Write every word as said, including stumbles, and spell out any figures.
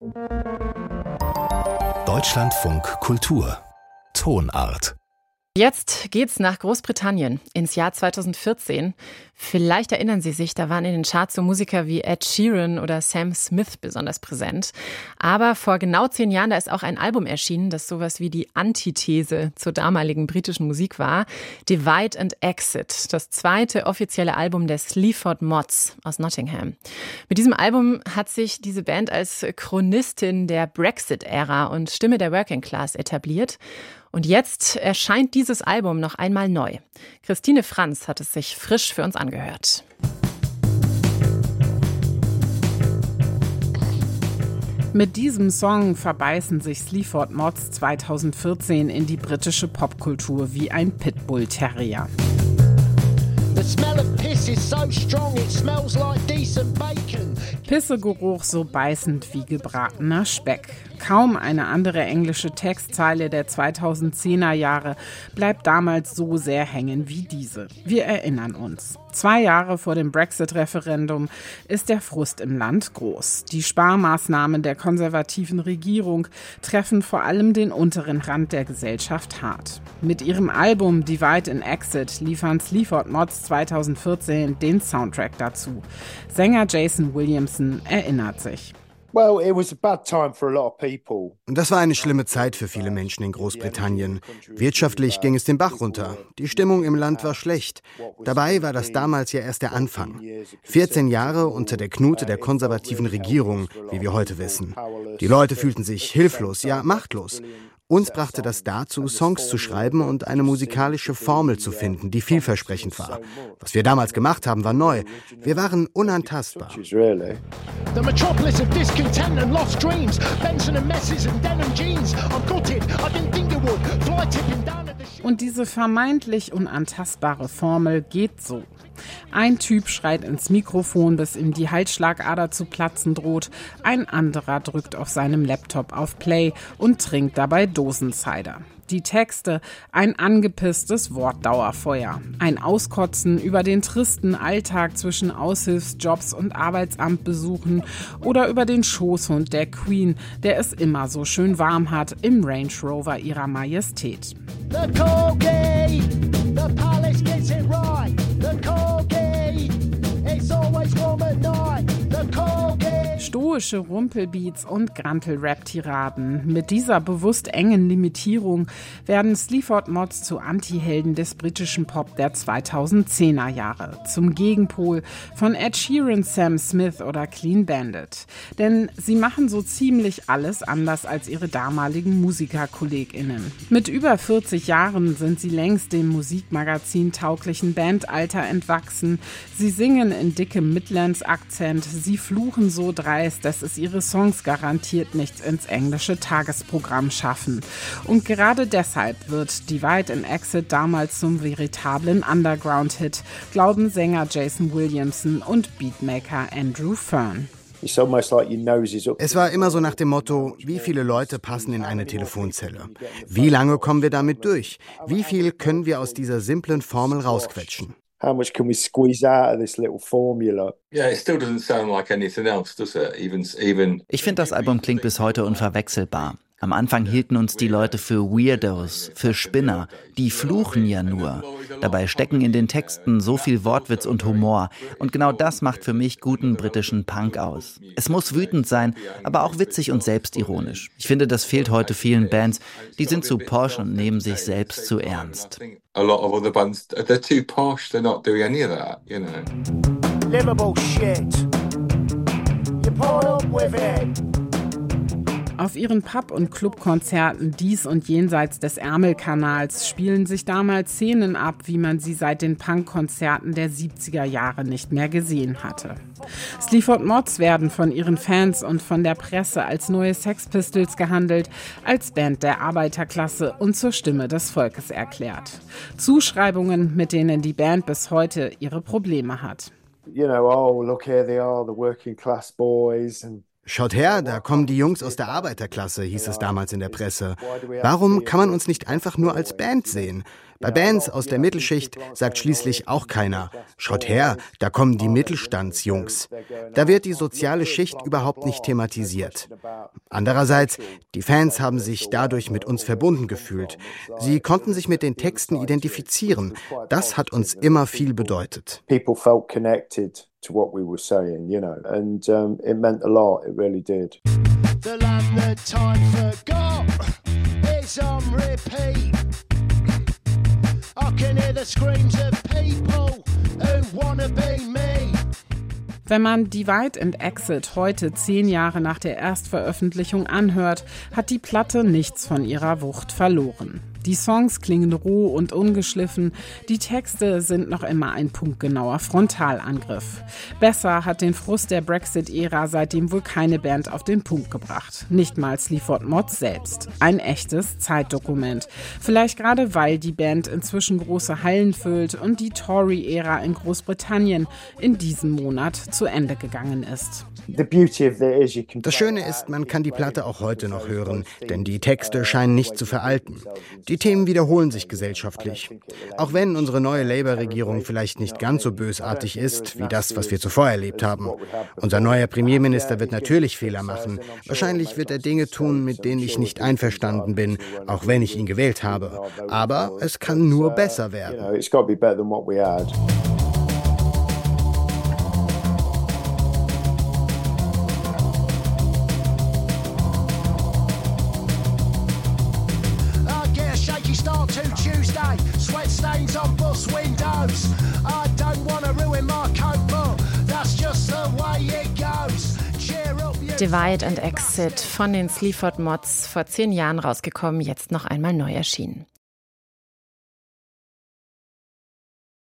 Deutschlandfunk Kultur Tonart. Jetzt geht's nach Großbritannien ins Jahr zweitausendvierzehn. Vielleicht erinnern Sie sich, da waren in den Charts so Musiker wie Ed Sheeran oder Sam Smith besonders präsent. Aber vor genau zehn Jahren, da ist auch ein Album erschienen, das sowas wie die Antithese zur damaligen britischen Musik war. Divide and Exit, das zweite offizielle Album der Sleaford Mods aus Nottingham. Mit diesem Album hat sich diese Band als Chronistin der Brexit-Ära und Stimme der Working Class etabliert. Und jetzt erscheint dieses Album noch einmal neu. Christine Franz hat es sich frisch für uns angehört. Mit diesem Song verbeißen sich Sleaford Mods zweitausendvierzehn in die britische Popkultur wie ein Pitbull-Terrier. Pissegeruch so beißend wie gebratener Speck. Kaum eine andere englische Textzeile der zweitausendzehner Jahre bleibt damals so sehr hängen wie diese. Wir erinnern uns. Zwei Jahre vor dem Brexit-Referendum ist der Frust im Land groß. Die Sparmaßnahmen der konservativen Regierung treffen vor allem den unteren Rand der Gesellschaft hart. Mit ihrem Album Divide and Exit liefern Sleaford Mods zweitausendvierzehn den Soundtrack dazu. Sänger Jason Williamson erinnert sich. Das war eine schlimme Zeit für viele Menschen in Großbritannien. Wirtschaftlich ging es den Bach runter. Die Stimmung im Land war schlecht. Dabei war das damals ja erst der Anfang. vierzehn Jahre unter der Knute der konservativen Regierung, wie wir heute wissen. Die Leute fühlten sich hilflos, ja machtlos. Uns brachte das dazu, Songs zu schreiben und eine musikalische Formel zu finden, die vielversprechend war. Was wir damals gemacht haben, war neu. Wir waren unantastbar. Und diese vermeintlich unantastbare Formel geht so. Ein Typ schreit ins Mikrofon, bis ihm die Halsschlagader zu platzen droht. Ein anderer drückt auf seinem Laptop auf Play und trinkt dabei Dosencider. Die Texte, ein angepisstes Wortdauerfeuer. Ein Auskotzen über den tristen Alltag zwischen Aushilfsjobs und Arbeitsamtbesuchen oder über den Schoßhund der Queen, der es immer so schön warm hat im Range Rover ihrer Majestät. The Corgi, the palace gets it right. The Corgi, it's always warm at night. The Corgi. Stoische Rumpelbeats und Grantel-Rap-Tiraden. Mit dieser bewusst engen Limitierung werden Sleaford Mods zu Anti-Helden des britischen Pop der zweitausendzehner Jahre. Zum Gegenpol von Ed Sheeran, Sam Smith oder Clean Bandit. Denn sie machen so ziemlich alles anders als ihre damaligen MusikerkollegInnen. Mit über vierzig Jahren sind sie längst dem Musikmagazin tauglichen Bandalter entwachsen. Sie singen in dickem Midlands-Akzent, sie fluchen so dreist, dass es ihre Songs garantiert nichts ins englische Tagesprogramm schaffen. Und gerade deshalb wird Divide and Exit damals zum veritablen Underground-Hit, glauben Sänger Jason Williamson und Beatmaker Andrew Fern. Es war immer so nach dem Motto, wie viele Leute passen in eine Telefonzelle? Wie lange kommen wir damit durch? Wie viel können wir aus dieser simplen Formel rausquetschen? How much can we squeeze out of this little formula? Yeah, it still doesn't sound like anything else, does it? Even, even. Ich finde, das Album klingt bis heute unverwechselbar. Am Anfang hielten uns die Leute für Weirdos, für Spinner. Die fluchen ja nur. Dabei stecken in den Texten so viel Wortwitz und Humor. Und genau das macht für mich guten britischen Punk aus. Es muss wütend sein, aber auch witzig und selbstironisch. Ich finde, das fehlt heute vielen Bands. Die sind zu posch und nehmen sich selbst zu ernst. A lot of other bands, they're too posh, they're not doing any of that, you know. Livable shit. You put up with it. Auf ihren Pub- und Clubkonzerten dies und jenseits des Ärmelkanals spielen sich damals Szenen ab, wie man sie seit den Punkkonzerten der siebziger Jahre nicht mehr gesehen hatte. Sleaford Mods werden von ihren Fans und von der Presse als neue Sex Pistols gehandelt, als Band der Arbeiterklasse und zur Stimme des Volkes erklärt. Zuschreibungen, mit denen die Band bis heute ihre Probleme hat. You know, oh, look here they are, the working class boys and Schaut her, da kommen die Jungs aus der Arbeiterklasse, hieß es damals in der Presse. Warum kann man uns nicht einfach nur als Band sehen? Bei Bands aus der Mittelschicht sagt schließlich auch keiner, schaut her, da kommen die Mittelstandsjungs. Da wird die soziale Schicht überhaupt nicht thematisiert. Andererseits, die Fans haben sich dadurch mit uns verbunden gefühlt. Sie konnten sich mit den Texten identifizieren. Das hat uns immer viel bedeutet. People felt connected to what we were saying, you know, and um, it meant a lot, it really did. The land that time forgot is on repeat. I can hear the screams of people who wanna be me. Wenn man Divide and Exit heute zehn Jahre nach der Erstveröffentlichung anhört, hat die Platte nichts von ihrer Wucht verloren. Die Songs klingen roh und ungeschliffen, die Texte sind noch immer ein punktgenauer Frontalangriff. Besser hat den Frust der Brexit-Ära seitdem wohl keine Band auf den Punkt gebracht. Nicht mal Sleaford Mods selbst. Ein echtes Zeitdokument. Vielleicht gerade, weil die Band inzwischen große Hallen füllt und die Tory-Ära in Großbritannien in diesem Monat zu Ende gegangen ist. Das Schöne ist, man kann die Platte auch heute noch hören, denn die Texte scheinen nicht zu veralten. Die Themen wiederholen sich gesellschaftlich. Auch wenn unsere neue Labour-Regierung vielleicht nicht ganz so bösartig ist, wie das, was wir zuvor erlebt haben. Unser neuer Premierminister wird natürlich Fehler machen. Wahrscheinlich wird er Dinge tun, mit denen ich nicht einverstanden bin, auch wenn ich ihn gewählt habe. Aber es kann nur besser werden. Start to Tuesday, sweat stains on bus windows. I don't want to ruin my coat, but that's just the way it goes. Cheer up, you Divide and Exit von den Sleaford Mods, vor zehn Jahren rausgekommen, jetzt noch einmal neu erschienen.